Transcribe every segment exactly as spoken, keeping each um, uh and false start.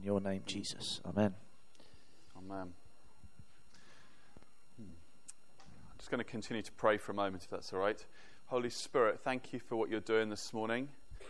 In your name, Jesus. Amen. Amen. Hmm. I'm just going to continue to pray for a moment, if that's all right. Holy Spirit, thank you for what you're doing this morning.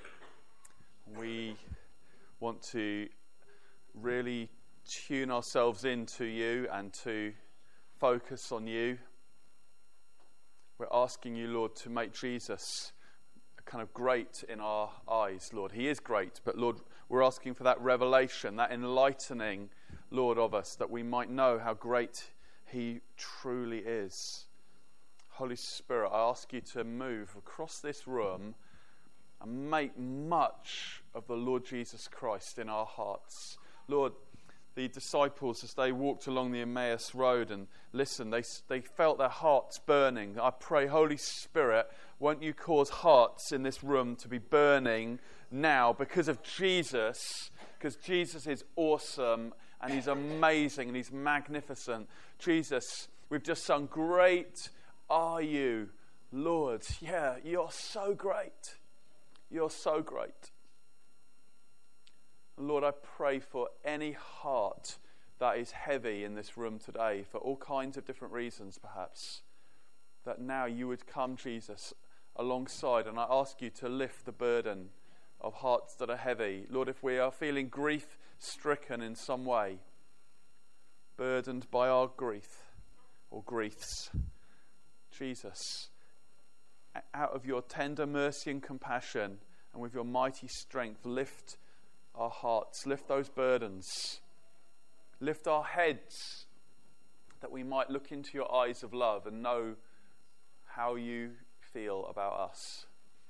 We want to really tune ourselves into you and to focus on you. We're asking you, Lord, to make Jesus kind of great in our eyes, Lord. He is great, but Lord, we're asking for that revelation, that enlightening, Lord, of us, that we might know how great he truly is. Holy Spirit, I ask you to move across this room and make much of the Lord Jesus Christ in our hearts. Lord, the disciples, as they walked along the Emmaus road and listened, they, they felt their hearts burning. I pray, Holy Spirit, won't you cause hearts in this room to be burning now because of Jesus, because Jesus is awesome and he's amazing and he's magnificent. Jesus, we've just sung, great are you, Lord. Yeah, you're so great. You're so great. Lord, I pray for any heart that is heavy in this room today, for all kinds of different reasons perhaps, that now you would come, Jesus, alongside, and I ask you to lift the burden of hearts that are heavy. Lord, if we are feeling grief-stricken in some way, burdened by our grief or griefs, Jesus, out of your tender mercy and compassion and with your mighty strength, lift our hearts, lift those burdens, lift our heads, that we might look into your eyes of love and know how you feel about us.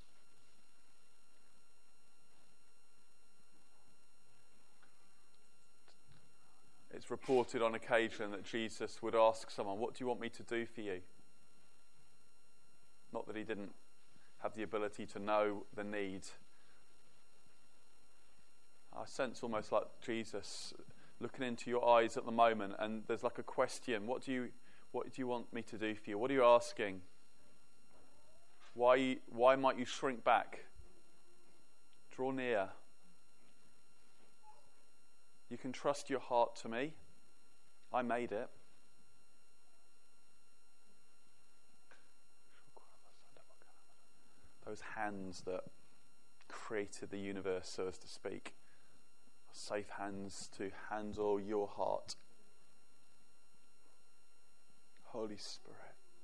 It's reported on occasion that Jesus would ask someone, what do you want me to do for you? Not that he didn't have the ability to know the need. I sense almost like Jesus looking into your eyes at the moment, and there's like a question. What do you what do you want me to do for you? What are you asking? Why why might you shrink back? Draw near. You can trust your heart to me. I made it. Those hands that created the universe, so as to speak. Safe hands to handle your heart. Holy Spirit.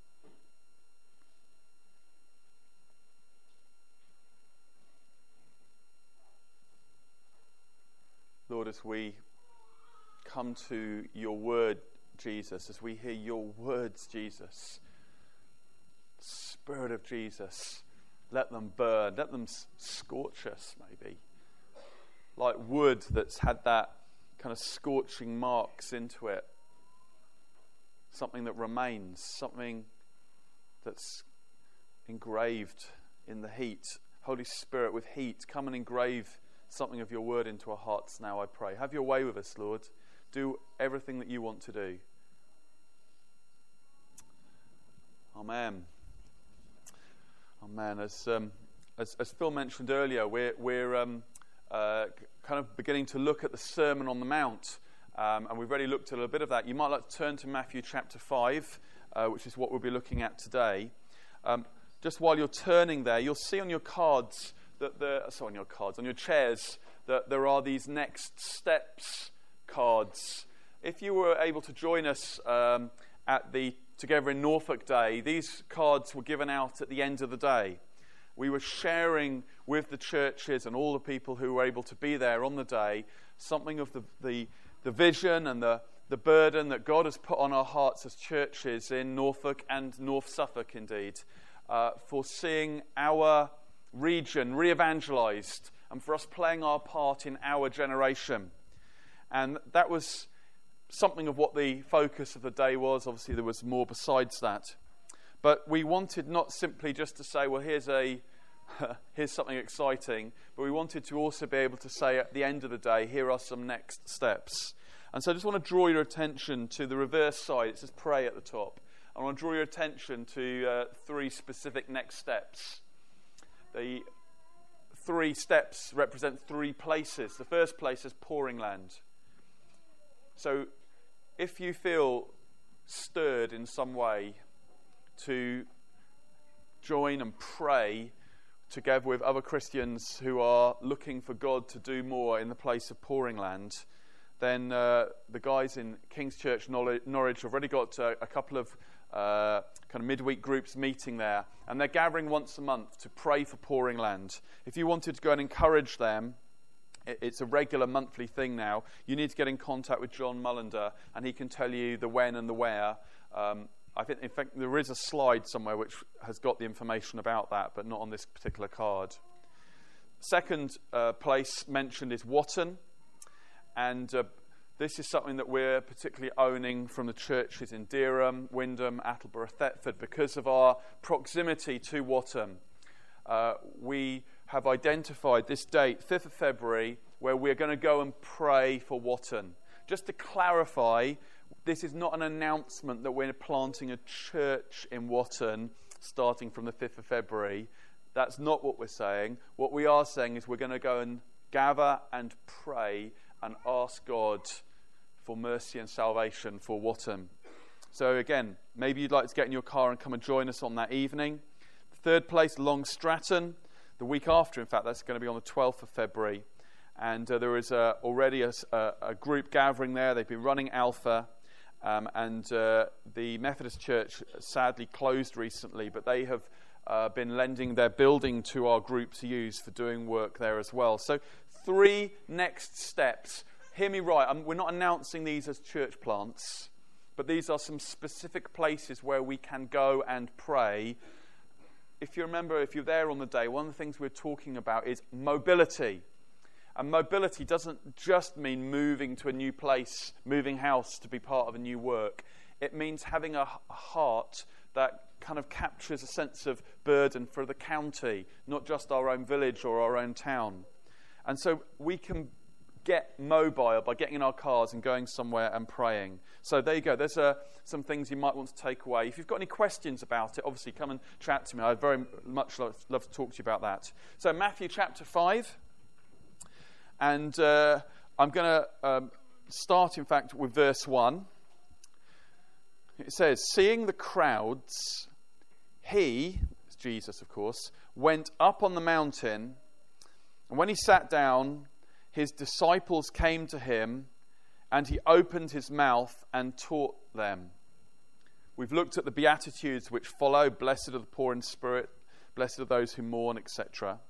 Lord, as we come to your word, Jesus, as we hear your words, Jesus, Spirit of Jesus, let them burn, let them scorch us, maybe. Like wood that's had that kind of scorching marks into it. Something that remains, something that's engraved in the heat. Holy Spirit, with heat, come and engrave something of your word into our hearts now, I pray. Have your way with us, Lord. Do everything that you want to do. Amen. Amen. As um, as, as Phil mentioned earlier, we're we're um, uh, kind of beginning to look at the Sermon on the Mount, um, and we've already looked at a little bit of that. You might like to turn to Matthew chapter five, uh, which is what we'll be looking at today. Um, just while you're turning there, you'll see on your cards that the sorry on your cards on your chairs that there are these next steps cards. If you were able to join us um, at the Together in Norfolk Day, these cards were given out at the end of the day. We were sharing with the churches and all the people who were able to be there on the day something of the the, the vision and the, the burden that God has put on our hearts as churches in Norfolk and North Suffolk indeed, uh, for seeing our region re-evangelized and for us playing our part in our generation. And that was something of what the focus of the day was. Obviously there was more besides that, but we wanted not simply just to say, well, here's a here's something exciting, but we wanted to also be able to say at the end of the day, here are some next steps. And so I just want to draw your attention to the reverse side. It says pray at the top. I want to draw your attention to uh, three specific next steps. The three steps represent three places. The first place is pouring land. So if you feel stirred in some way to join and pray together with other Christians who are looking for God to do more in the place of Pouring Land, then uh, the guys in King's Church Norwich have already got uh, a couple of uh, kind of midweek groups meeting there, and they're gathering once a month to pray for Pouring Land. If you wanted to go and encourage them, it's a regular monthly thing now. You need to get in contact with John Mullender, and he can tell you the when and the where. Um, I think, in fact, there is a slide somewhere which has got the information about that, but not on this particular card. Second uh, place mentioned is Watton, and uh, this is something that we're particularly owning from the churches in Dereham, Wymondham, Attleborough, Thetford, because of our proximity to Watton. Uh, we have identified this date, fifth of February, where we're going to go and pray for Watton. Just to clarify, this is not an announcement that we're planting a church in Watton starting from the fifth of February. That's not what we're saying. What we are saying is we're going to go and gather and pray and ask God for mercy and salvation for Watton. So again, maybe you'd like to get in your car and come and join us on that evening. Third place, Long Stratton. The week after, in fact, that's going to be on the twelfth of February. And uh, there is uh, already a, a, a group gathering there. They've been running Alpha. Um, and uh, the Methodist Church sadly closed recently, but they have uh, been lending their building to our group to use for doing work there as well. So three next steps. Hear me right. I'm, we're not announcing these as church plants, but these are some specific places where we can go and pray. If you remember, if you're there on the day, one of the things we're talking about is mobility. And mobility doesn't just mean moving to a new place, moving house to be part of a new work. It means having a, a heart that kind of captures a sense of burden for the county, not just our own village or our own town. And so we can get mobile by getting in our cars and going somewhere and praying. So there you go. There's uh, some things you might want to take away. If you've got any questions about it, obviously come and chat to me. I'd very much love, love to talk to you about that. So Matthew chapter five. And uh, I'm going to um, start, in fact, with verse one. It says, seeing the crowds, he, Jesus of course, went up on the mountain, and when he sat down, his disciples came to him, and he opened his mouth and taught them. We've looked at the Beatitudes which follow, blessed are the poor in spirit, blessed are those who mourn, et cetera.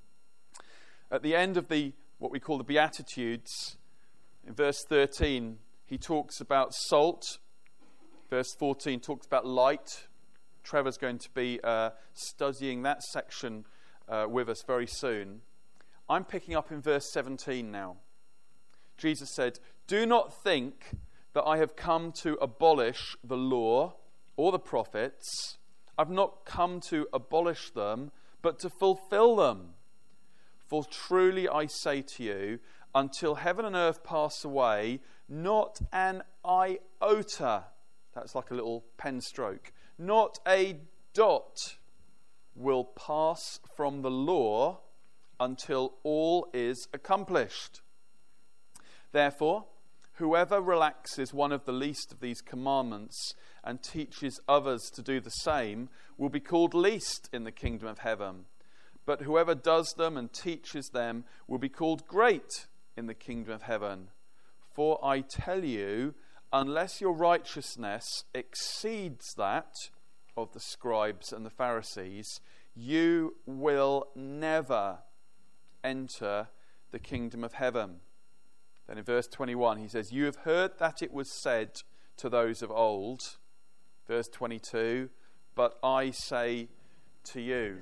At the end of the what we call the Beatitudes, in verse thirteen, he talks about salt. Verse fourteen talks about light. Trevor's going to be uh, studying that section uh, with us very soon. I'm picking up in verse seventeen now. Jesus said, do not think that I have come to abolish the law or the prophets. I've not come to abolish them, but to fulfill them. For truly I say to you, until heaven and earth pass away, not an iota, that's like a little pen stroke, not a dot will pass from the law until all is accomplished. Therefore, whoever relaxes one of the least of these commandments and teaches others to do the same will be called least in the kingdom of heaven. But whoever does them and teaches them will be called great in the kingdom of heaven. For I tell you, unless your righteousness exceeds that of the scribes and the Pharisees, you will never enter the kingdom of heaven. Then in verse twenty-one, he says, you have heard that it was said to those of old. Verse twenty-two, but I say to you.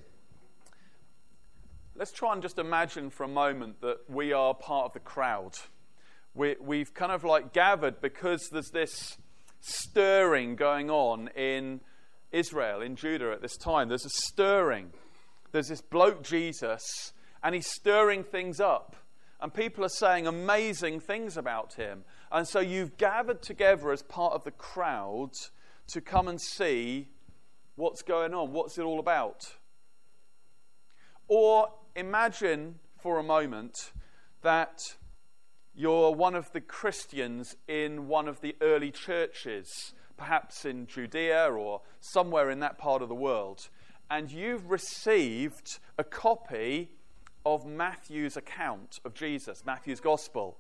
Let's try and just imagine for a moment that we are part of the crowd. We, we've kind of like gathered because there's this stirring going on in Israel, in Judah at this time. There's a stirring. There's this bloke Jesus, and he's stirring things up. And people are saying amazing things about him. And so you've gathered together as part of the crowd to come and see what's going on. What's it all about? Or imagine for a moment that you're one of the Christians in one of the early churches, perhaps in Judea or somewhere in that part of the world, and you've received a copy of Matthew's account of Jesus, Matthew's Gospel.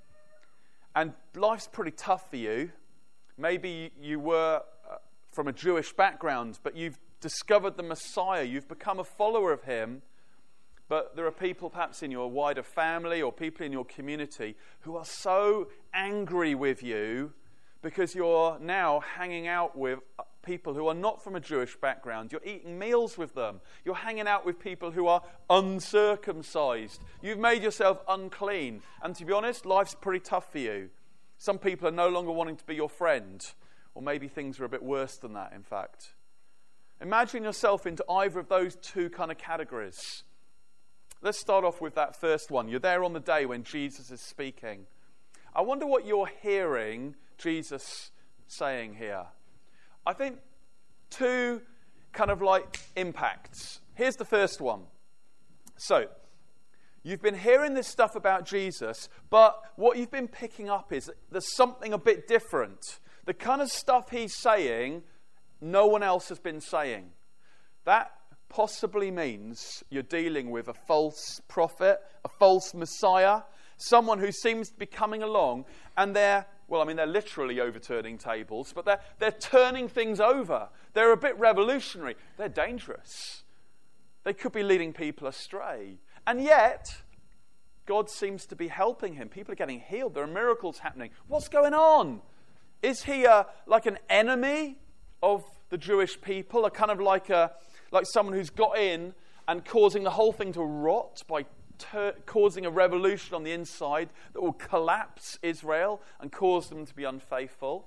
And life's pretty tough for you. Maybe you were uh, from a Jewish background, but you've discovered the Messiah. You've become a follower of him. But there are people perhaps in your wider family or people in your community who are so angry with you because you're now hanging out with people who are not from a Jewish background. You're eating meals with them. You're hanging out with people who are uncircumcised. You've made yourself unclean. And to be honest, life's pretty tough for you. Some people are no longer wanting to be your friend. Or maybe things are a bit worse than that, in fact. Imagine yourself into either of those two kind of categories. Let's start off with that first one. You're there on the day when Jesus is speaking. I wonder what you're hearing Jesus saying here. I think two kind of like impacts. Here's the first one. So, you've been hearing this stuff about Jesus, but what you've been picking up is there's something a bit different. The kind of stuff he's saying, no one else has been saying. That possibly means you're dealing with a false prophet, a false Messiah, someone who seems to be coming along and they're, well, I mean, they're literally overturning tables, but they're, they're turning things over. They're a bit revolutionary. They're dangerous. They could be leading people astray. And yet, God seems to be helping him. People are getting healed. There are miracles happening. What's going on? Is he a, like an enemy of the Jewish people? A kind of like a like someone who's got in and causing the whole thing to rot by ter- causing a revolution on the inside that will collapse Israel and cause them to be unfaithful.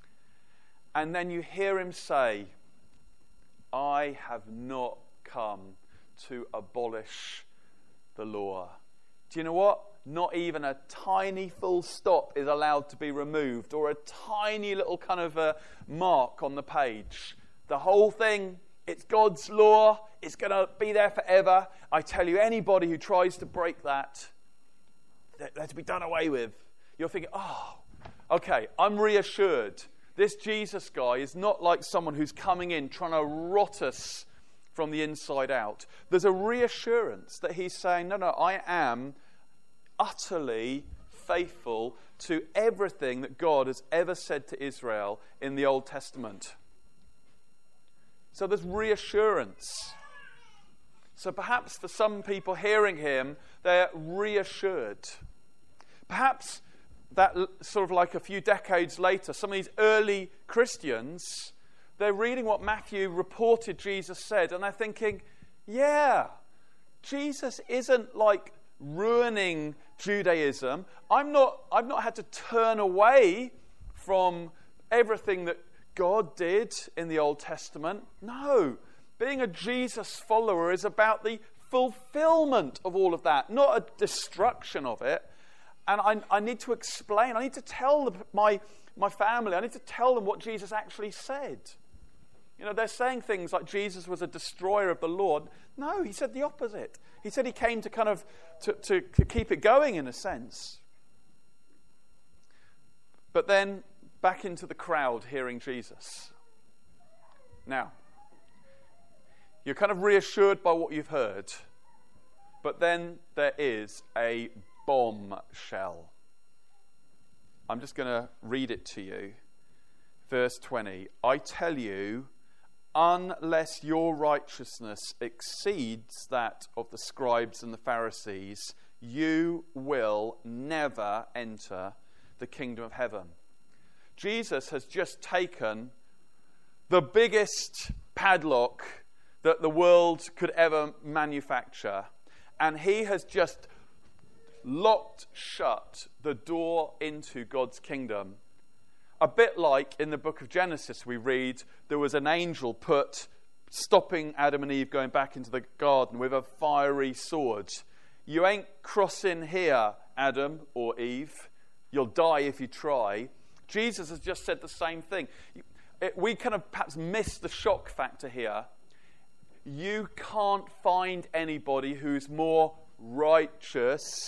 And then you hear him say, I have not come to abolish the law. Do you know what? Not even a tiny full stop is allowed to be removed or a tiny little kind of a mark on the page. The whole thing, it's God's law. It's going to be there forever. I tell you, anybody who tries to break that, they're, they're to be done away with. You're thinking, oh, okay, I'm reassured. This Jesus guy is not like someone who's coming in trying to rot us from the inside out. There's a reassurance that he's saying, no, no, I am utterly faithful to everything that God has ever said to Israel in the Old Testament. So there's reassurance. So perhaps for some people hearing him, they're reassured. Perhaps that sort of like a few decades later, some of these early Christians, they're reading what Matthew reported Jesus said, and they're thinking, yeah, Jesus isn't like ruining Judaism. I'm not, I've not had to turn away from everything that God did in the Old Testament. No, being a Jesus follower is about the fulfillment of all of that, not a destruction of it. And I, I need to explain, I need to tell the, my, my family, I need to tell them what Jesus actually said. You know, they're saying things like Jesus was a destroyer of the law. No, he said the opposite. He said he came to kind of, to, to, to keep it going in a sense. But then, back into the crowd hearing Jesus. Now, you're kind of reassured by what you've heard, but then there is a bombshell. I'm just going to read it to you. Verse twenty, I tell you, unless your righteousness exceeds that of the scribes and the Pharisees, you will never enter the kingdom of heaven. Jesus has just taken the biggest padlock that the world could ever manufacture, and he has just locked shut the door into God's kingdom. A bit like in the book of Genesis we read, there was an angel put stopping Adam and Eve going back into the garden with a fiery sword. You ain't crossing here, Adam or Eve. You'll die if you try. Jesus has just said the same thing. We kind of perhaps miss the shock factor here. You can't find anybody who's more righteous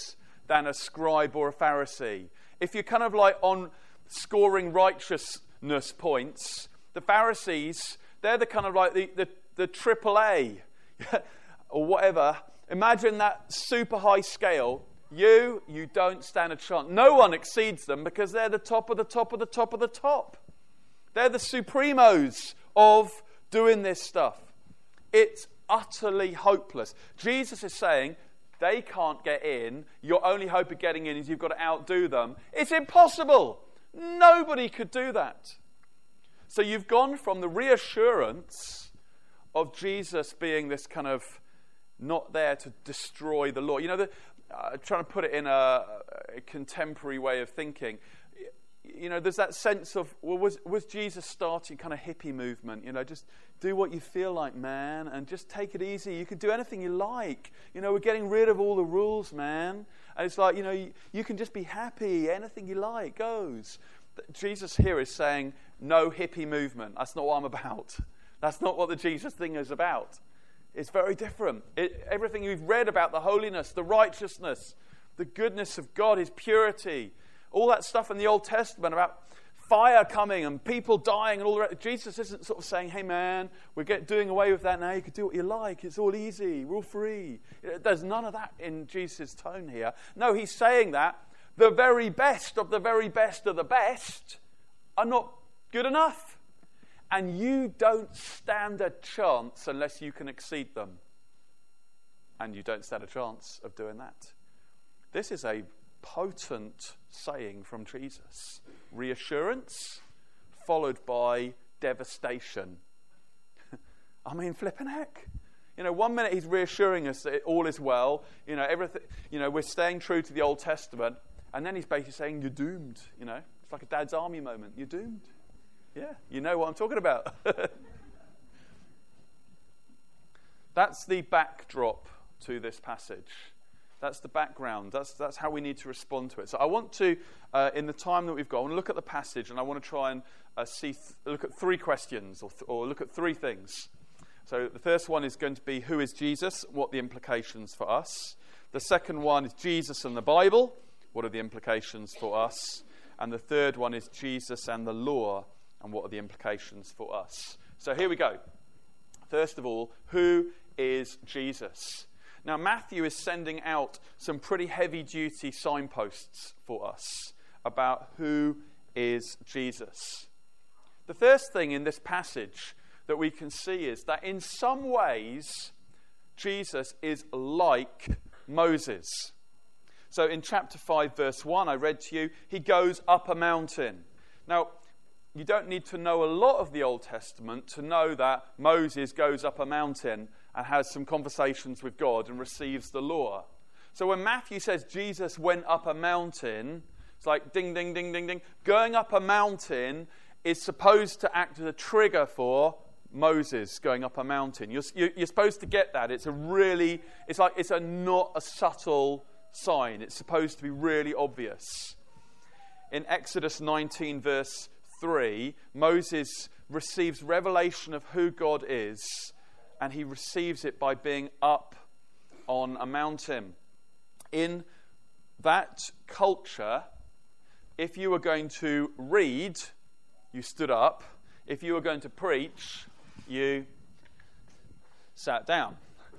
than a scribe or a Pharisee. If you're kind of like on scoring righteousness points, the Pharisees, they're the kind of like the, the, the triple A or whatever. Imagine that super high scale. You, you don't stand a chance. No one exceeds them because they're the top of the top of the top of the top. They're the supremos of doing this stuff. It's utterly hopeless. Jesus is saying, they can't get in. Your only hope of getting in is you've got to outdo them. It's impossible. Nobody could do that. So you've gone from the reassurance of Jesus being this kind of not there to destroy the law. You know, the, uh, trying to put it in a, a contemporary way of thinking. You know, there's that sense of, well, was, was Jesus starting kind of hippie movement? You know, just do what you feel like, man, and just take it easy. You can do anything you like. You know, we're getting rid of all the rules, man. And it's like, you know, you, you can just be happy. Anything you like goes. Jesus here is saying, no hippie movement. That's not what I'm about. That's not what the Jesus thing is about. It's very different. It, everything you've read about the holiness, the righteousness, the goodness of God, His purity, all that stuff in the Old Testament about fire coming and people dying and all the rest. Jesus isn't sort of saying, hey man, we're get, doing away with that now. You can do what you like. It's all easy. We're all free. There's none of that in Jesus' tone here. No, He's saying that the very best of the very best of the best are not good enough. And you don't stand a chance unless you can exceed them. And you don't stand a chance of doing that. This is a potent saying from Jesus. Reassurance followed by devastation. I mean, flipping heck. You know, one minute He's reassuring us that all is well. You know, everything. You know, we're staying true to the Old Testament. And then He's basically saying, you're doomed. You know, it's like a Dad's Army moment. You're doomed. Yeah, you know what I'm talking about. That's the backdrop to this passage. That's the background. That's that's how we need to respond to it. So I want to, uh, in the time that we've got, I want to look at the passage and I want to try and uh, see, th- look at three questions or, th- or look at three things. So the first one is going to be, who is Jesus? What are the implications for us? The second one is Jesus and the Bible. What are the implications for us? And the third one is Jesus and the law. And what are the implications for us? So here we go. First of all, who is Jesus? Now, Matthew is sending out some pretty heavy-duty signposts for us about who is Jesus. The first thing in this passage that we can see is that in some ways, Jesus is like Moses. So in chapter five, verse one, I read to you, he goes up a mountain. Now, you don't need to know a lot of the Old Testament to know that Moses goes up a mountain and has some conversations with God and receives the law. So when Matthew says Jesus went up a mountain, it's like ding, ding, ding, ding, ding. Going up a mountain is supposed to act as a trigger for Moses going up a mountain. You're, you're supposed to get that. It's a really, it's like, it's a not a subtle sign. It's supposed to be really obvious. In Exodus nineteen, verse three, Moses receives revelation of who God is, and he receives it by being up on a mountain. In that culture, if you were going to read, you stood up. If you were going to preach, you sat down.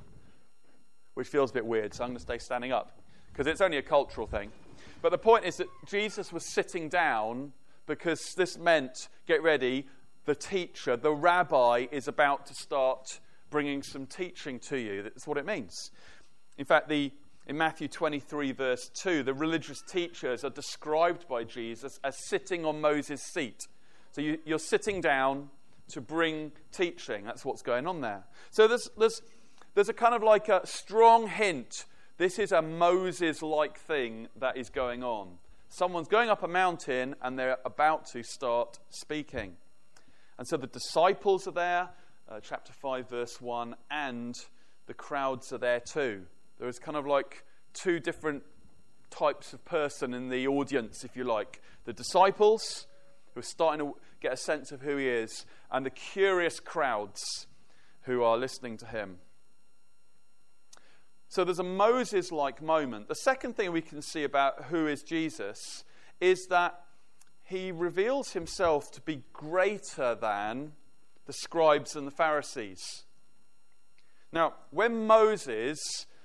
Which feels a bit weird, so I'm going to stay standing up, because it's only a cultural thing. But the point is that Jesus was sitting down because this meant, get ready, the teacher, the rabbi, is about to start bringing some teaching to you. That's what it means. In fact, the in Matthew twenty-three, verse two, the religious teachers are described by Jesus as sitting on Moses' seat. So you, you're sitting down to bring teaching. That's what's going on there. So there's, there's, there's a kind of like a strong hint. This is a Moses-like thing that is going on. Someone's going up a mountain and they're about to start speaking. And so the disciples are there, uh, chapter five, verse one, and the crowds are there too. There is kind of like two different types of person in the audience, if you like. The disciples, who are starting to get a sense of who he is, and the curious crowds who are listening to him. So there's a Moses-like moment. The second thing we can see about who is Jesus is that he reveals himself to be greater than the scribes and the Pharisees. Now, when Moses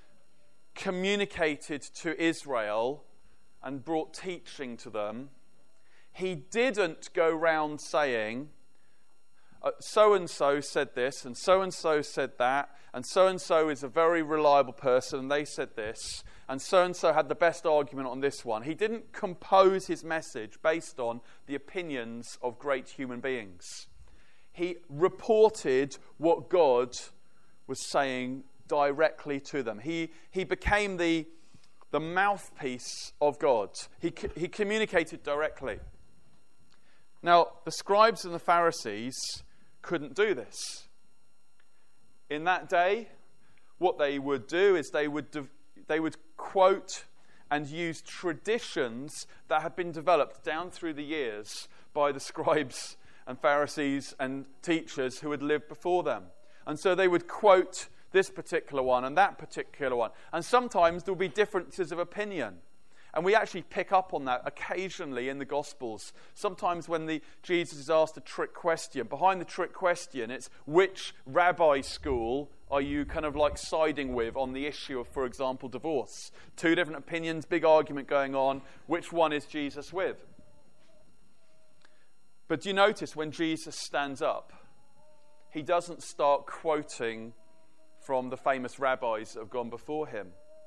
communicated to Israel and brought teaching to them, he didn't go round saying, uh, so-and-so said this, and so-and-so said that, and so-and-so is a very reliable person, and they said this, and so-and-so had the best argument on this one. He didn't compose his message based on the opinions of great human beings. He reported what God was saying directly to them. He, he became the, the mouthpiece of God. He, he communicated directly. Now, the scribes and the Pharisees couldn't do this. In that day, what they would do is they would de- they would quote and use traditions that had been developed down through the years by the scribes and Pharisees and teachers who had lived before them. And so they would quote this particular one and that particular one. And sometimes there would be differences of opinion. And we actually pick up on that occasionally in the Gospels. Sometimes when the, Jesus is asked a trick question, behind the trick question, it's which rabbi school are you kind of like siding with on the issue of, for example, divorce? Two different opinions, big argument going on. Which one is Jesus with? But do you notice when Jesus stands up, he doesn't start quoting from the famous rabbis that have gone before him.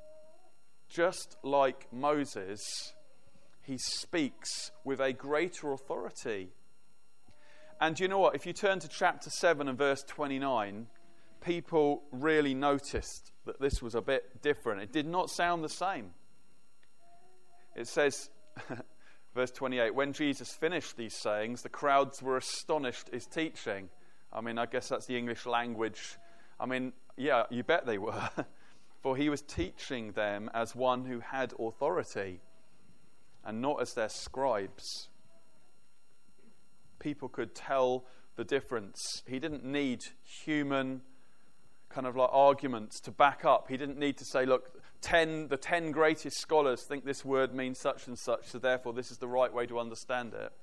Just like Moses, he speaks with a greater authority. And you know what? If you turn to chapter seven and verse twenty-nine, people really noticed that this was a bit different. It did not sound the same. It says, verse twenty-eight, when Jesus finished these sayings, the crowds were astonished at his teaching. I mean, I guess that's the English language. I mean, yeah, you bet they were. For he was teaching them as one who had authority and not as their scribes. People could tell the difference. He didn't need human kind of like arguments to back up. He didn't need to say, look, ten, the ten greatest scholars think this word means such and such, so therefore this is the right way to understand it.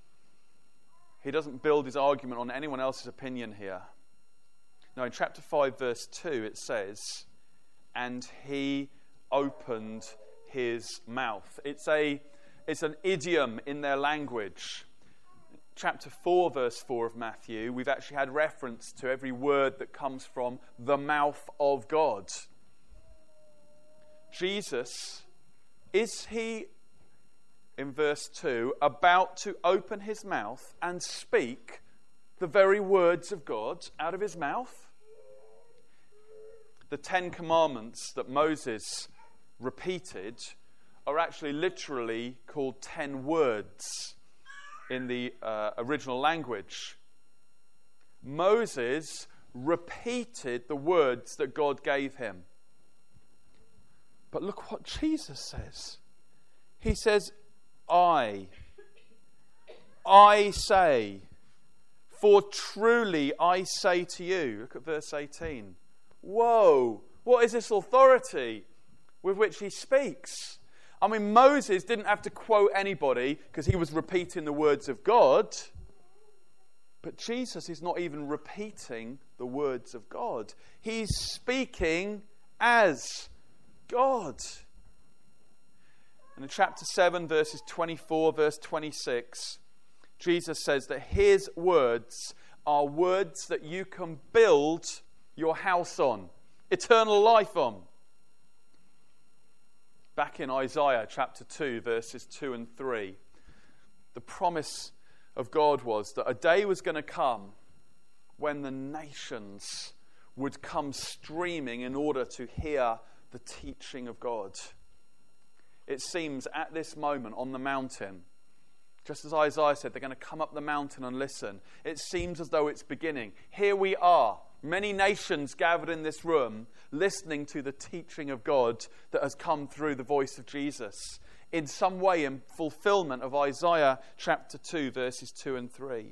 He doesn't build his argument on anyone else's opinion here. Now in chapter five verse two it says, and he opened his mouth. It's a, it's an idiom in their language. Chapter four, verse four of Matthew, we've actually had reference to every word that comes from the mouth of God. Jesus, is he, in verse two, about to open his mouth and speak the very words of God out of his mouth? The Ten Commandments that Moses repeated are actually literally called ten words in the uh, original language. Moses repeated the words that God gave him. But look what Jesus says. He says, I, I say, for truly I say to you. Look at verse eighteen. Whoa, what is this authority with which he speaks? I mean, Moses didn't have to quote anybody because he was repeating the words of God. But Jesus is not even repeating the words of God. He's speaking as God. And in chapter seven, verses twenty-four, verse twenty-six, Jesus says that his words are words that you can build your house on, eternal life on. Back in Isaiah chapter two, verses two and three, the promise of God was that a day was going to come when the nations would come streaming in order to hear the teaching of God. It seems at this moment on the mountain, just as Isaiah said, they're going to come up the mountain and listen. It seems as though it's beginning. Here we are. Many nations gathered in this room listening to the teaching of God that has come through the voice of Jesus, in some way in fulfillment of Isaiah chapter two, verses two and three.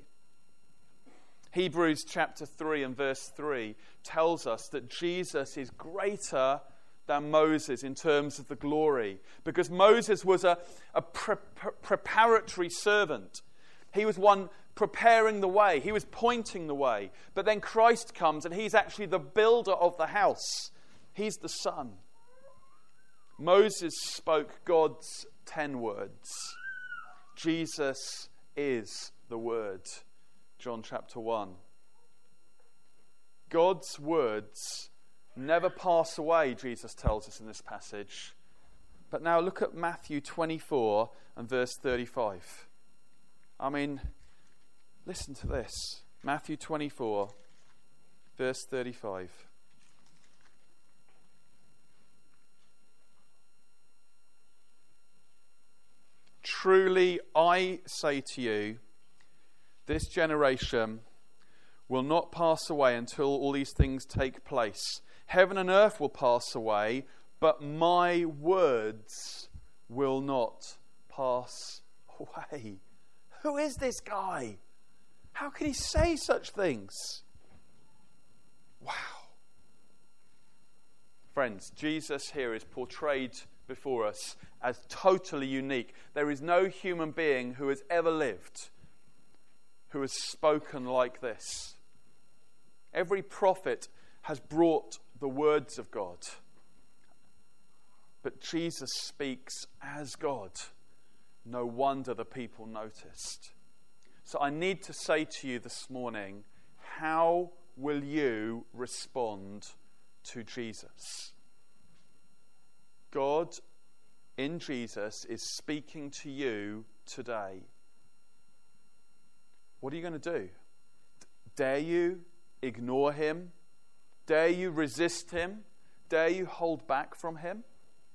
Hebrews chapter three and verse three tells us that Jesus is greater than Moses in terms of the glory, because Moses was a, a pre- pre- preparatory servant. He was one preparing the way. He was pointing the way. But then Christ comes and he's actually the builder of the house. He's the son. Moses spoke God's ten words. Jesus is the word. John chapter one. God's words never pass away, Jesus tells us in this passage. But now look at Matthew twenty-four and verse thirty-five. I mean, listen to this. Matthew twenty-four, verse thirty-five. Truly, I say to you, this generation will not pass away until all these things take place. Heaven and earth will pass away, but my words will not pass away. Who is this guy? How can he say such things? Wow. Friends, Jesus here is portrayed before us as totally unique. There is no human being who has ever lived who has spoken like this. Every prophet has brought the words of God. But Jesus speaks as God. No wonder the people noticed. So I need to say to you this morning, how will you respond to Jesus? God in Jesus is speaking to you today. What are you going to do? Dare you ignore him? Dare you resist him? Dare you hold back from him?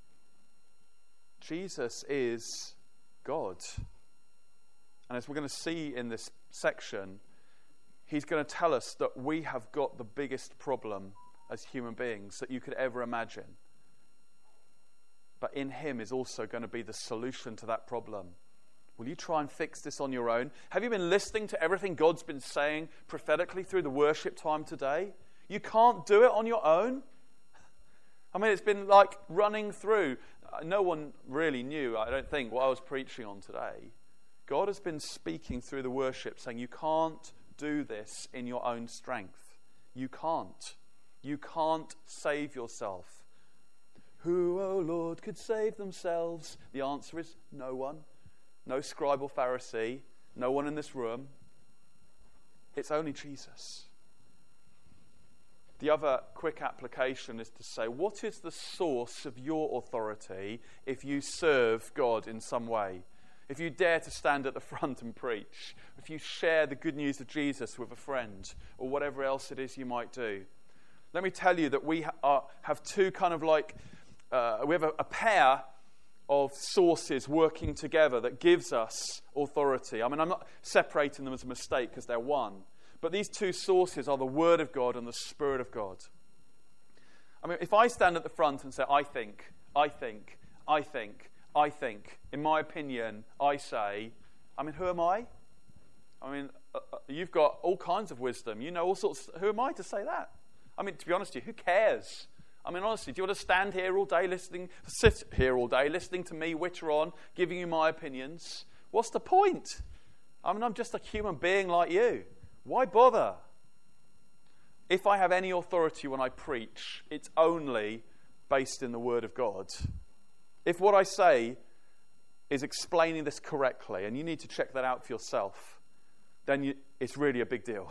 Jesus is God. And as we're going to see in this section, he's going to tell us that we have got the biggest problem as human beings that you could ever imagine. But in him is also going to be the solution to that problem. Will you try and fix this on your own? Have you been listening to everything God's been saying prophetically through the worship time today? You can't do it on your own. I mean, it's been like running through. No one really knew, I don't think, what I was preaching on today. God has been speaking through the worship, saying you can't do this in your own strength. You can't. You can't save yourself. Who, O Lord, could save themselves? The answer is no one. No scribe or Pharisee. No one in this room. It's only Jesus. The other quick application is to say, what is the source of your authority if you serve God in some way? If you dare to stand at the front and preach, if you share the good news of Jesus with a friend, or whatever else it is you might do. Let me tell you that we ha- are, have two kind of like, uh, we have a, a pair of sources working together that gives us authority. I mean, I'm not separating them as a mistake because they're one. But these two sources are the Word of God and the Spirit of God. I mean, if I stand at the front and say, I think, I think, I think, I think, in my opinion, I say, I mean, who am I? I mean, uh, you've got all kinds of wisdom. You know all sorts. Who am I to say that? I mean, to be honest with you, who cares? I mean, honestly, do you want to stand here all day listening, sit here all day listening to me witter on, giving you my opinions? What's the point? I mean, I'm just a human being like you. Why bother? If I have any authority when I preach, it's only based in the Word of God. If what I say is explaining this correctly, and you need to check that out for yourself, then you, it's really a big deal.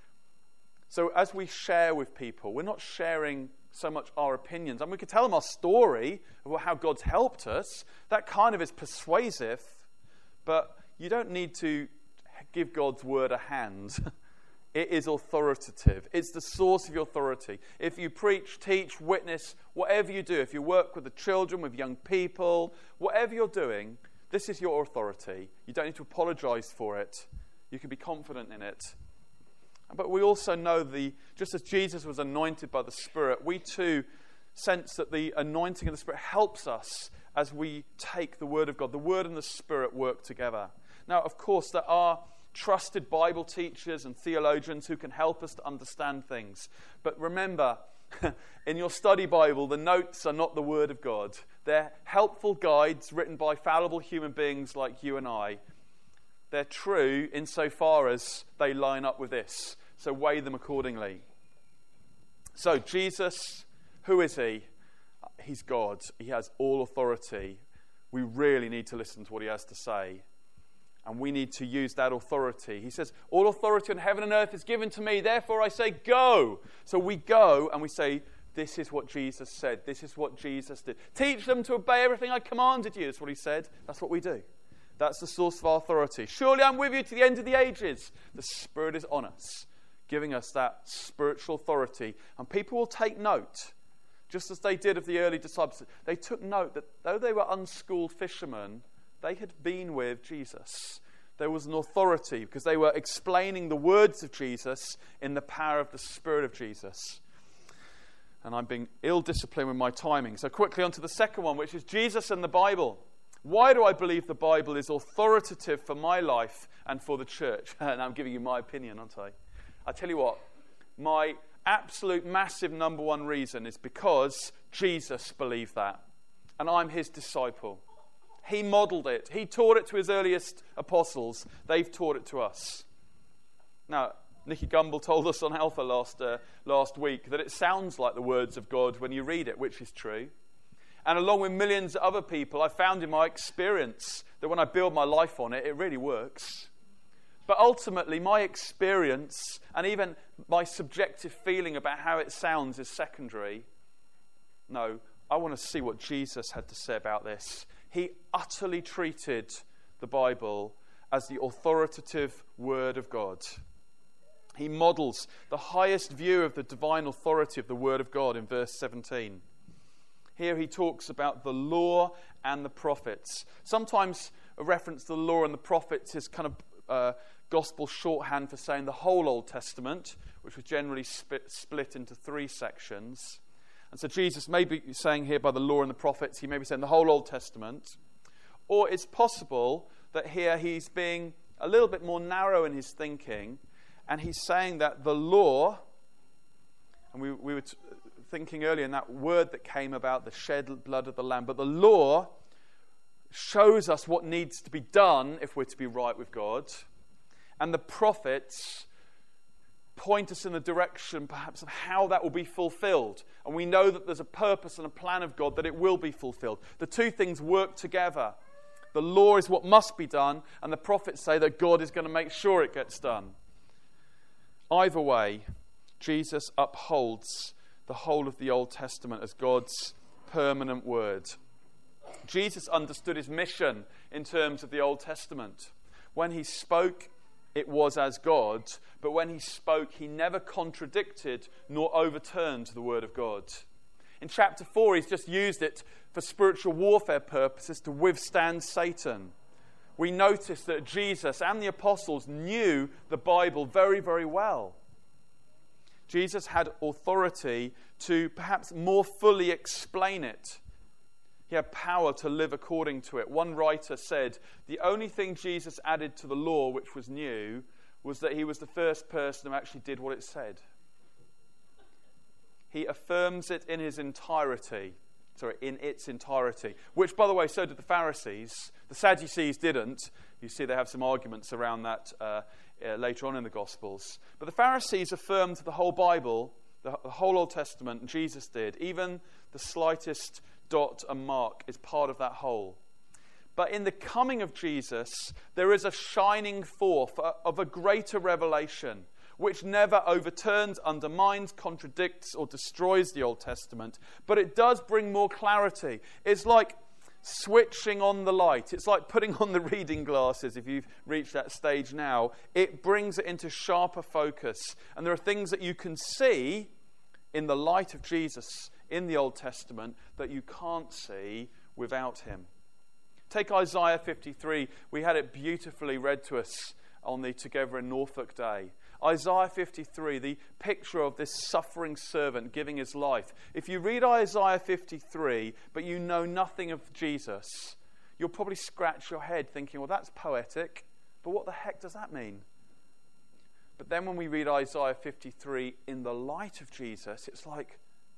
So as we share with people, we're not sharing so much our opinions. I mean, we could tell them our story of how God's helped us. That kind of is persuasive, but you don't need to give God's word a hand. It is authoritative. It's the source of your authority. If you preach, teach, witness, whatever you do, if you work with the children, with young people, whatever you're doing, this is your authority. You don't need to apologize for it. You can be confident in it. But we also know, the just as Jesus was anointed by the Spirit, we too sense that the anointing of the Spirit helps us as we take the Word of God. The Word and the Spirit work together. Now, of course, there are trusted Bible teachers and theologians who can help us to understand things. But remember, In your study Bible, the notes are not the Word of God. They're helpful guides written by fallible human beings like you and I. They're true insofar as they line up with this. So weigh them accordingly. So Jesus, who is he? He's God. He has all authority. We really need to listen to what he has to say. And we need to use that authority. He says, all authority on heaven and earth is given to me. Therefore I say, go. So we go and we say, this is what Jesus said. This is what Jesus did. Teach them to obey everything I commanded you. That's what he said. That's what we do. That's the source of our authority. Surely I'm with you to the end of the ages. The Spirit is on us, giving us that spiritual authority. And people will take note, just as they did of the early disciples. They took note that though they were unschooled fishermen, they had been with Jesus. There was an authority because they were explaining the words of Jesus in the power of the Spirit of Jesus. And I'm being ill-disciplined with my timing. So quickly on to the second one, which is Jesus and the Bible. Why do I believe the Bible is authoritative for my life and for the church? And I'm giving you my opinion, aren't I? I tell you what, my absolute massive number one reason is because Jesus believed that. And I'm his disciple. He modeled it. He taught it to his earliest apostles. They've taught it to us. Now, Nicky Gumbel told us on Alpha last, uh, last week that it sounds like the words of God when you read it, which is true. And along with millions of other people, I found in my experience that when I build my life on it, it really works. But ultimately, my experience and even my subjective feeling about how it sounds is secondary. No, I want to see what Jesus had to say about this. He utterly treated the Bible as the authoritative Word of God. He models the highest view of the divine authority of the Word of God in verse seventeen. Here he talks about the law and the prophets. Sometimes a reference to the law and the prophets is kind of uh, gospel shorthand for saying the whole Old Testament, which was generally split, split into three sections. And so Jesus may be saying here by the law and the prophets, he may be saying the whole Old Testament. Or it's possible that here he's being a little bit more narrow in his thinking, and he's saying that the law, and we, we were t- thinking earlier in that word that came about, the shed blood of the Lamb, but the law shows us what needs to be done if we're to be right with God. And the prophets point us in the direction perhaps of how that will be fulfilled. And we know that there's a purpose and a plan of God that it will be fulfilled. The two things work together. The law is what must be done, and the prophets say that God is going to make sure it gets done. Either way, Jesus upholds the whole of the Old Testament as God's permanent word. Jesus understood his mission in terms of the Old Testament. When he spoke, it was as God, but when he spoke, he never contradicted nor overturned the word of God. In chapter four, he's just used it for spiritual warfare purposes to withstand Satan. We notice that Jesus and the apostles knew the Bible very, very well. Jesus had authority to perhaps more fully explain it. He had power to live according to it. One writer said, the only thing Jesus added to the law which was new was that he was the first person who actually did what it said. He affirms it in his entirety. Sorry, in its entirety. Which, by the way, so did the Pharisees. The Sadducees didn't. You see they have some arguments around that uh, uh, later on in the Gospels. But the Pharisees affirmed the whole Bible, the, the whole Old Testament, and Jesus did. Even the slightest dot and mark is part of that whole. But in the coming of Jesus, there is a shining forth of a greater revelation, which never overturns, undermines, contradicts, or destroys the Old Testament. But it does bring more clarity. It's like switching on the light. It's like putting on the reading glasses, if you've reached that stage now. It brings it into sharper focus. And there are things that you can see in the light of Jesus in the Old Testament that you can't see without him. Take Isaiah fifty-three. We had it beautifully read to us on the Together in Norfolk Day. Isaiah fifty-three, the picture of this suffering servant giving his life. If you read Isaiah fifty-three, but you know nothing of Jesus, you'll probably scratch your head thinking, well, that's poetic, but what the heck does that mean? But then when we read Isaiah fifty-three in the light of Jesus, it's like,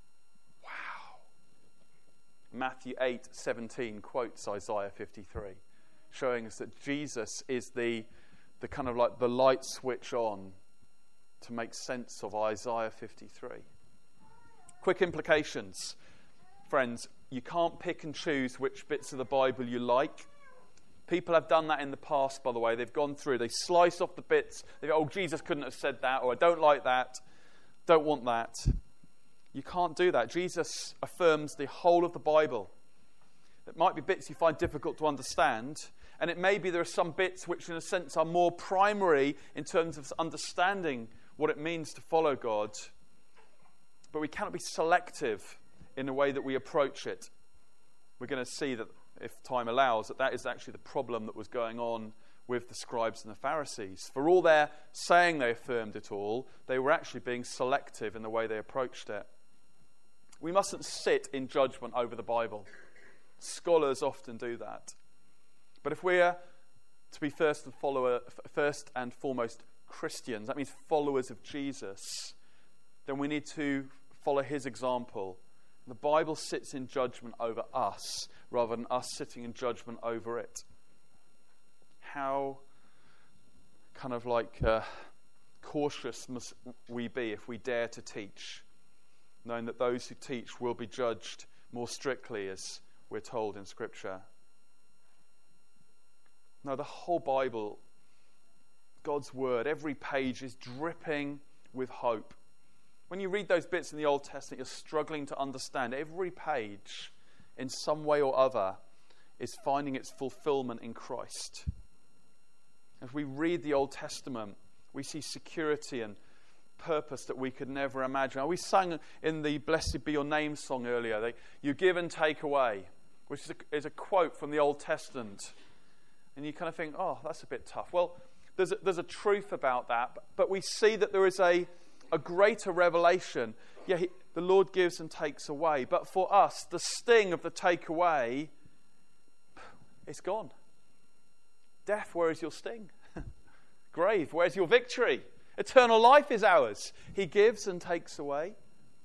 Matthew eight seventeen quotes Isaiah fifty-three, showing us that Jesus is the, the kind of like the light switch on to make sense of Isaiah fifty-three. Quick implications. Friends, you can't pick and choose which bits of the Bible you like. People have done that in the past, by the way. They've gone through, they slice off the bits. They go, oh, Jesus couldn't have said that, or I don't like that, don't want that. You can't do that. Jesus affirms the whole of the Bible. There might be bits you find difficult to understand, and it may be there are some bits which, in a sense, are more primary in terms of understanding what it means to follow God. But we cannot be selective in the way that we approach it. We're going to see that, if time allows, that that is actually the problem that was going on with the scribes and the Pharisees. For all their saying they affirmed it all, they were actually being selective in the way they approached it. We mustn't sit in judgment over the Bible. Scholars often do that. But if we're to be first and follower, first and foremost Christians, that means followers of Jesus, then we need to follow his example. The Bible sits in judgment over us rather than us sitting in judgment over it. How kind of like uh, cautious must we be if we dare to teach, knowing that those who teach will be judged more strictly, as we're told in Scripture. No, the whole Bible, God's Word, every page is dripping with hope. When you read those bits in the Old Testament, you're struggling to understand. Every page, in some way or other, is finding its fulfillment in Christ. As we read the Old Testament, we see security and purpose that we could never imagine. We sang in the Blessed Be Your Name song earlier, they, you give and take away, which is a, is a quote from the Old Testament. And you kind of think, oh, that's a bit tough. Well, there's a, there's a truth about that, but we see that there is a A greater revelation. Yeah, he, the Lord gives and takes away. But for us, the sting of the takeaway, it's gone. Death, where is your sting? Grave, where's your victory? Eternal life is ours. He gives and takes away.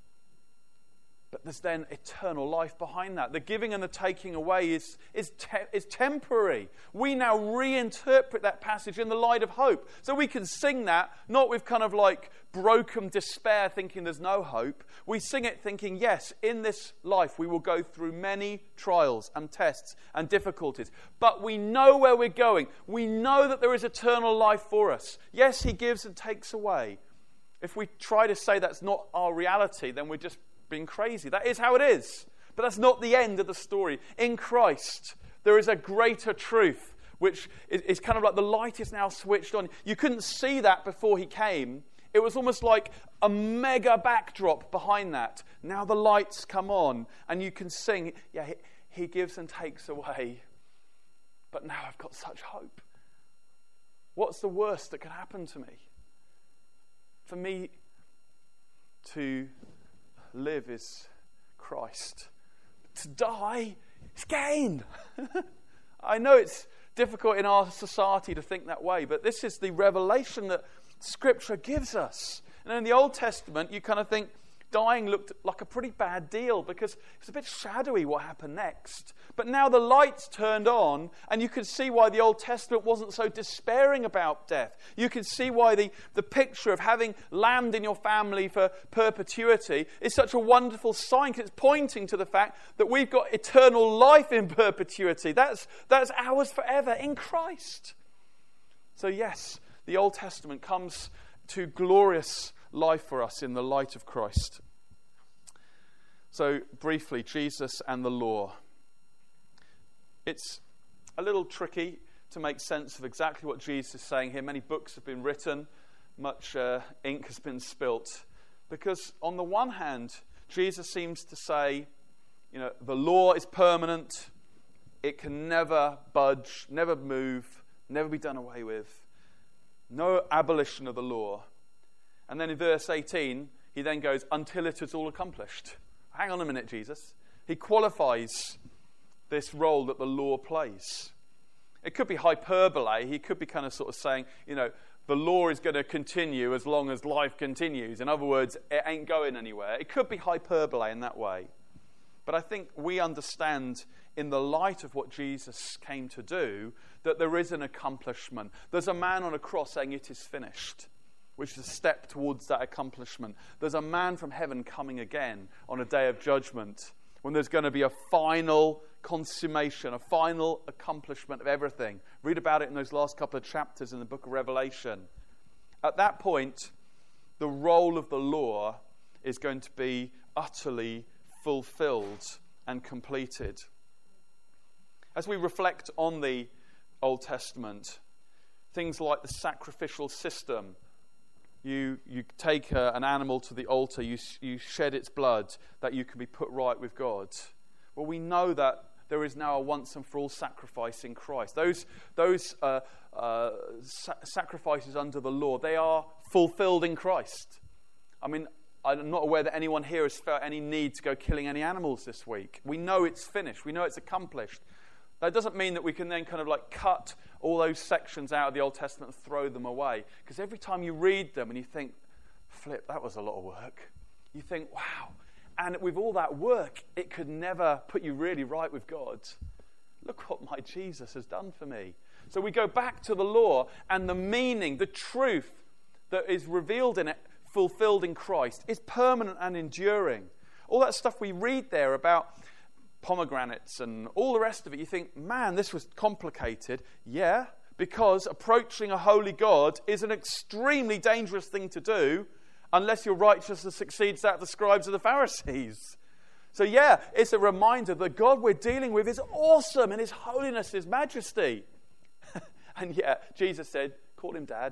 But there's then eternal life behind that. The giving and the taking away is, is, te- is temporary. We now reinterpret that passage in the light of hope. So we can sing that, not with kind of like broken despair thinking there's no hope. We sing it thinking, yes, in this life we will go through many trials and tests and difficulties. But we know where we're going. We know that there is eternal life for us. Yes, he gives and takes away. If we try to say that's not our reality, then we're just being crazy. That is how it is. But that's not the end of the story. In Christ, there is a greater truth, which is, is kind of like the light is now switched on. You couldn't see that before he came. It was almost like a mega backdrop behind that. Now the lights come on and you can sing, yeah, he, he gives and takes away. But now I've got such hope. What's the worst that could happen to me? For me to live is Christ. To die is gain. I know it's difficult in our society to think that way, but this is the revelation that Scripture gives us. And in the Old Testament, you kind of think dying looked like a pretty bad deal because it was a bit shadowy what happened next. But now the lights turned on, and you can see why the Old Testament wasn't so despairing about death. You can see why the, the picture of having land in your family for perpetuity is such a wonderful sign, because it's pointing to the fact that we've got eternal life in perpetuity. That's, that's ours forever in Christ. So yes, the Old Testament comes to glorious life for us in the light of Christ. So briefly, Jesus and the law. It's a little tricky to make sense of exactly what Jesus is saying here. Many books have been written, much uh, ink has been spilt, because on the one hand, Jesus seems to say, you know, the law is permanent, it can never budge, never move, never be done away with. No abolition of the law. And then in verse eighteen, he then goes, until it is all accomplished. Hang on a minute, Jesus. He qualifies this role that the law plays. It could be hyperbole. He could be kind of sort of saying, you know, the law is going to continue as long as life continues. In other words, it ain't going anywhere. It could be hyperbole in that way. But I think we understand in the light of what Jesus came to do that there is an accomplishment. There's a man on a cross saying it is finished, which is a step towards that accomplishment. There's a man from heaven coming again on a day of judgment when there's going to be a final consummation, a final accomplishment of everything. Read about it in those last couple of chapters in the book of Revelation. At that point, the role of the law is going to be utterly fulfilled and completed. As we reflect on the Old Testament, things like the sacrificial system, you you take a, an animal to the altar, you you shed its blood that you can be put right with God. Well, we know that there is now a once and for all sacrifice in Christ. Those those uh, uh, sa- sacrifices under the law, they are fulfilled in Christ. I mean, I'm not aware that anyone here has felt any need to go killing any animals this week. We know it's finished. We know it's accomplished. That doesn't mean that we can then kind of like cut all those sections out of the Old Testament and throw them away. Because every time you read them and you think, flip, that was a lot of work. You think, wow. And with all that work, it could never put you really right with God. Look what my Jesus has done for me. So we go back to the law and the meaning, the truth that is revealed in it, fulfilled in Christ, is permanent and enduring. All that stuff we read there about pomegranates and all the rest of it, you think, man, this was complicated. Yeah, because approaching a holy God is an extremely dangerous thing to do unless your righteousness exceeds that of the scribes and the Pharisees. So yeah, it's a reminder that God we're dealing with is awesome in his holiness, his majesty. And yet, Jesus said, call him Dad.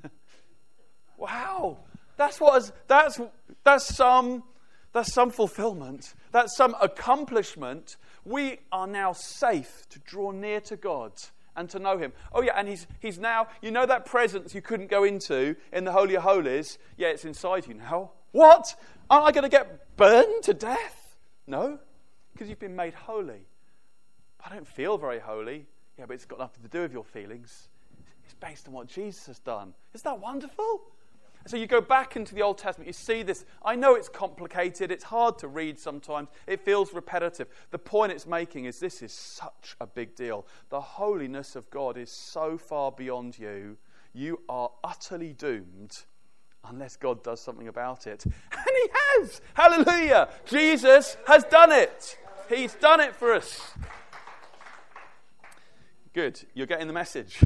Wow, that's what is, that's that's some that's some fulfillment. That's some accomplishment. We are now safe to draw near to God and to know him. Oh yeah, and he's he's now, you know that presence you couldn't go into in the Holy of Holies? Yeah, it's inside you now. What? Aren't I going to get burned to death? No, because you've been made holy. I don't feel very holy. Yeah, but it's got nothing to do with your feelings. It's based on what Jesus has done. Isn't that wonderful? So you go back into the Old Testament, you see this. I know it's complicated, it's hard to read sometimes, it feels repetitive. The point it's making is this is such a big deal. The holiness of God is so far beyond you, you are utterly doomed unless God does something about it. And he has! Hallelujah! Jesus has done it! He's done it for us. Good, you're getting the message.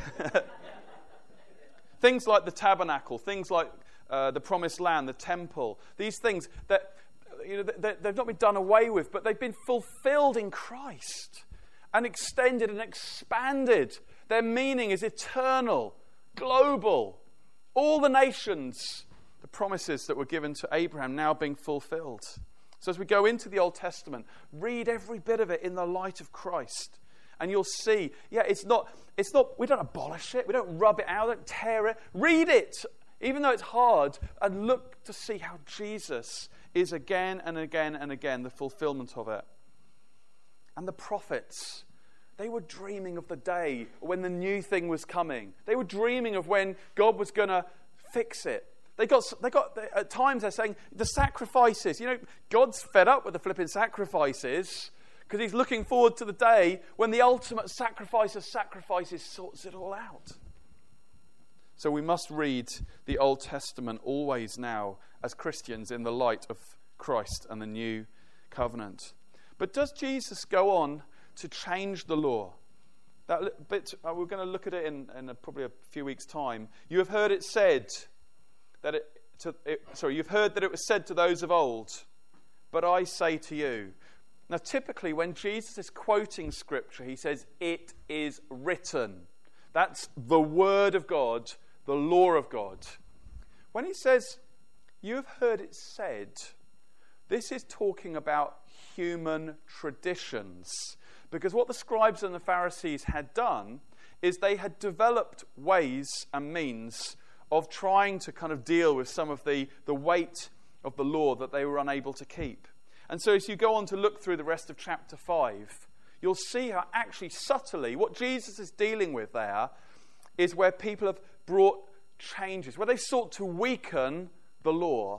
Things like the tabernacle, things like uh, the promised land, the temple, these things that, you know, they, they've not been done away with, but they've been fulfilled in Christ and extended and expanded. Their meaning is eternal, global. All the nations, the promises that were given to Abraham now being fulfilled. So as we go into the Old Testament, read every bit of it in the light of Christ. And you'll see, yeah, it's not, it's not, we don't abolish it, we don't rub it out, we don't tear it. Read it, even though it's hard, and look to see how Jesus is again and again and again the fulfillment of it. And the prophets, they were dreaming of the day when the new thing was coming. They were dreaming of when God was going to fix it. They got, they got, at times they're saying, the sacrifices, you know, God's fed up with the flipping sacrifices, because he's looking forward to the day when the ultimate sacrifice of sacrifices sorts it all out. So we must read the Old Testament always now as Christians in the light of Christ and the new covenant. But does Jesus go on to change the law? That bit, uh, we're going to look at it in, in a, probably a few weeks' time. You have heard it said that it, to, it, sorry, you've heard that it was said to those of old, but I say to you. Now, typically, when Jesus is quoting Scripture, he says, it is written. That's the Word of God, the law of God. When he says, you have heard it said, this is talking about human traditions. Because what the scribes and the Pharisees had done is they had developed ways and means of trying to kind of deal with some of the, the weight of the law that they were unable to keep. And so as you go on to look through the rest of chapter five, you'll see how actually subtly what Jesus is dealing with there is where people have brought changes, where they sought to weaken the law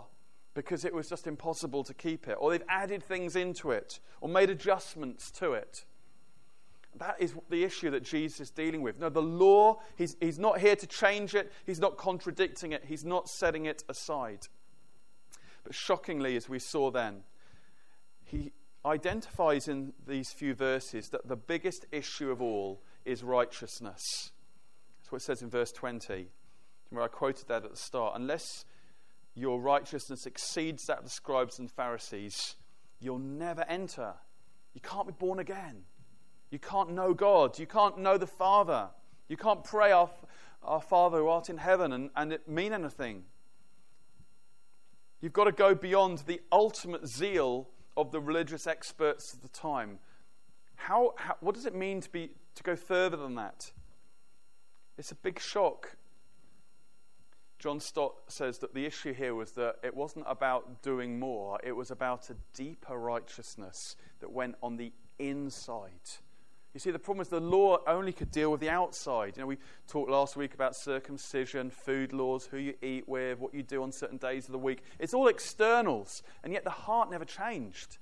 because it was just impossible to keep it, or they've added things into it, or made adjustments to it. That is the issue that Jesus is dealing with. No, the law, he's, he's not here to change it. He's not contradicting it. He's not setting it aside. But shockingly, as we saw then, he identifies in these few verses that the biggest issue of all is righteousness. That's what it says in verse twenty, where I quoted that at the start. Unless your righteousness exceeds that of the scribes and Pharisees, you'll never enter. You can't be born again. You can't know God. You can't know the Father. You can't pray, our, our Father who art in heaven, and, and it mean anything. You've got to go beyond the ultimate zeal of the religious experts of the time. How, how, what does it mean to be to go further than that? It's a big shock. John Stott says that the issue here was that it wasn't about doing more. It was about a deeper righteousness that went on the inside. You see, the problem is the law only could deal with the outside. You know, we talked last week about circumcision, food laws, who you eat with, what you do on certain days of the week. It's all externals, and yet the heart never changed.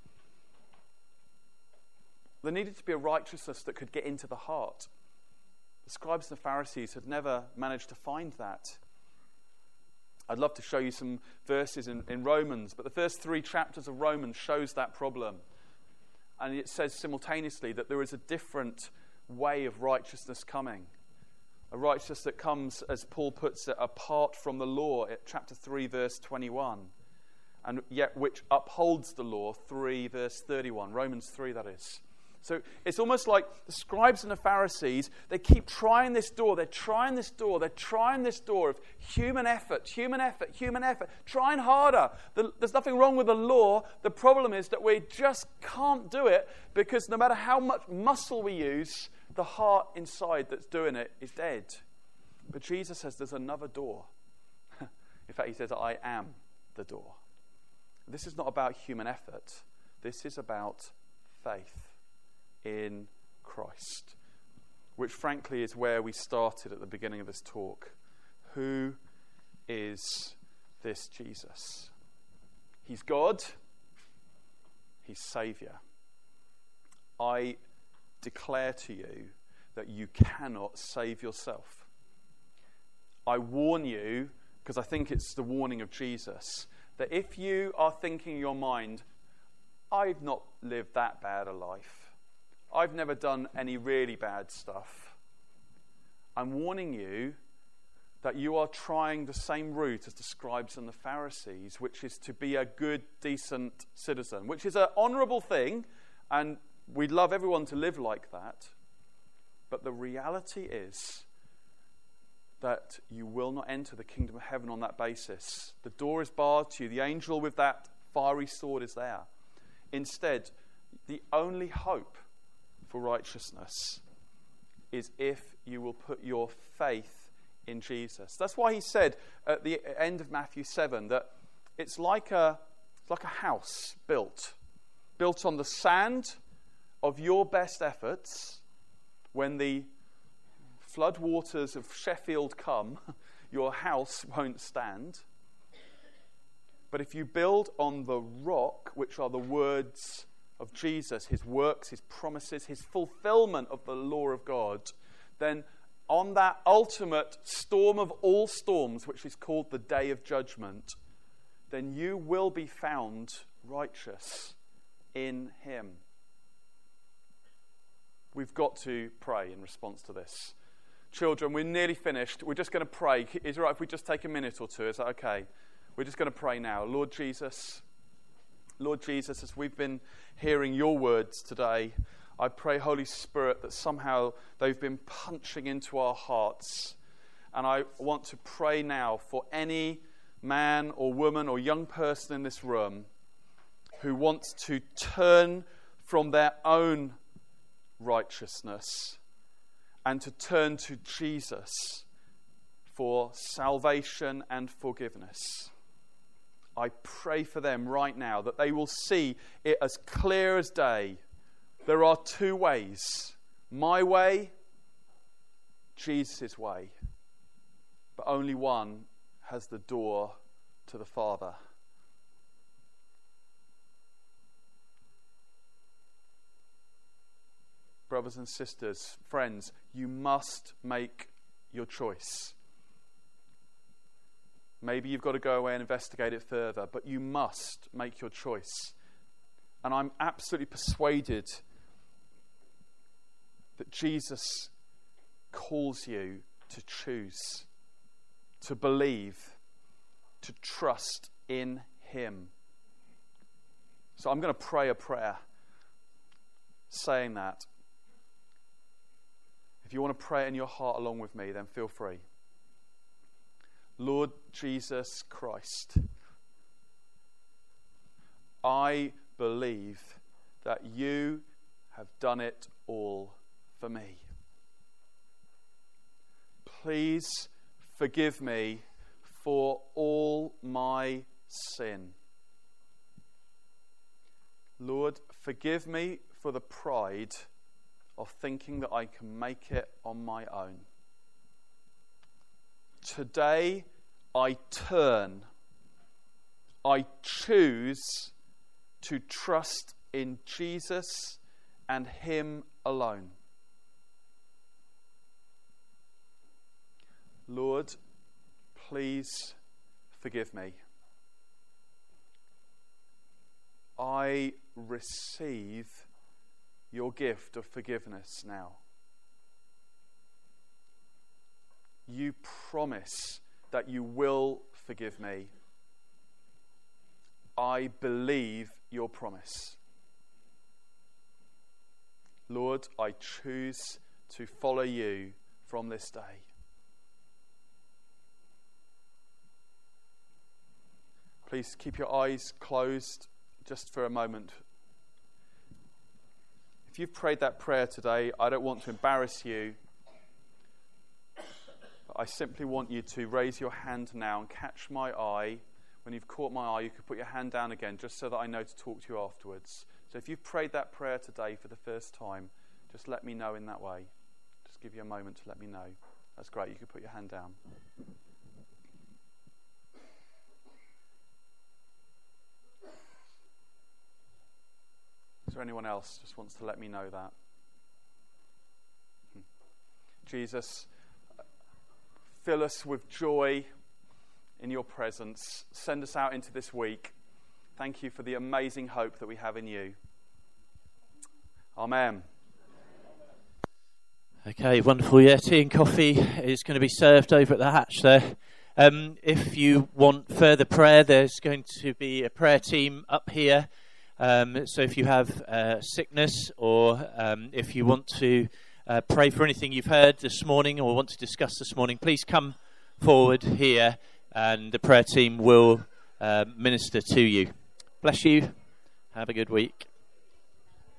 There needed to be a righteousness that could get into the heart. The scribes and the Pharisees had never managed to find that. I'd love to show you some verses in, in Romans, but the first three chapters of Romans shows that problem. And it says simultaneously that there is a different way of righteousness coming. A righteousness that comes, as Paul puts it, apart from the law at chapter three, verse twenty-one. And yet which upholds the law, three, verse thirty-one. Romans three, that is. So it's almost like the scribes and the Pharisees, they keep trying this door, they're trying this door, they're trying this door of human effort, human effort, human effort, trying harder. There's nothing wrong with the law. The problem is that we just can't do it because no matter how much muscle we use, the heart inside that's doing it is dead. But Jesus says there's another door. In fact, he says, I am the door. This is not about human effort. This is about faith in Christ, which frankly is where we started at the beginning of this talk. Who is this Jesus? He's God. He's Saviour. I declare to you that you cannot save yourself. I warn you, because I think it's the warning of Jesus, that if you are thinking in your mind, I've not lived that bad a life, I've never done any really bad stuff, I'm warning you that you are trying the same route as the scribes and the Pharisees, which is to be a good, decent citizen, which is an honourable thing, and we'd love everyone to live like that. But the reality is that you will not enter the kingdom of heaven on that basis. The door is barred to you. The angel with that fiery sword is there. Instead, the only hope for righteousness is if you will put your faith in Jesus. That's why he said at the end of Matthew seven that it's like a, it's like a house built, built on the sand of your best efforts. When the flood waters of Sheffield come, your house won't stand. But if you build on the rock, which are the words of Jesus, his works, his promises, his fulfillment of the law of God, then on that ultimate storm of all storms, which is called the day of judgment, then you will be found righteous in him. We've got to pray in response to this. Children, we're nearly finished. We're just going to pray. Is it all right if we just take a minute or two? Is that okay? We're just going to pray now. Lord Jesus, Lord Jesus, as we've been hearing your words today, I pray, Holy Spirit, that somehow they've been punching into our hearts. And I want to pray now for any man or woman or young person in this room who wants to turn from their own righteousness and to turn to Jesus for salvation and forgiveness. I pray for them right now that they will see it as clear as day. There are two ways. My way, Jesus' way. But only one has the door to the Father. brothers and sisters, friends, you must make your choice. Maybe you've got to go away and investigate it further, but you must make your choice. And I'm absolutely persuaded that Jesus calls you to choose, to believe, to trust in him. So I'm going to pray a prayer saying that. If you want to pray it in your heart along with me, then feel free. Lord Jesus Christ, I believe that you have done it all for me. Please forgive me for all my sin. Lord, forgive me for the pride of thinking that I can make it on my own. Today, I turn. I choose to trust in Jesus and him alone. Lord, please forgive me. I receive your gift of forgiveness now. You promise that you will forgive me. I believe your promise. Lord, I choose to follow you from this day. Please keep your eyes closed just for a moment. If you've prayed that prayer today, I don't want to embarrass you. I simply want you to raise your hand now and catch my eye. When you've caught my eye, you can put your hand down again just so that I know to talk to you afterwards. So if you've prayed that prayer today for the first time, just let me know in that way. Just give you a moment to let me know. That's great. You can put your hand down. Is there anyone else just wants to let me know that? Hmm. Jesus, fill us with joy in your presence. Send us out into this week. Thank you for the amazing hope that we have in you. Amen. Okay, wonderful. Yeah, tea and coffee is going to be served over at the hatch there. Um, if you want further prayer, there's going to be a prayer team up here. Um, so if you have uh, sickness or um, if you want to uh, pray for anything you've heard this morning or want to discuss this morning, please come forward here and the prayer team will uh, minister to you. Bless you. Have a good week.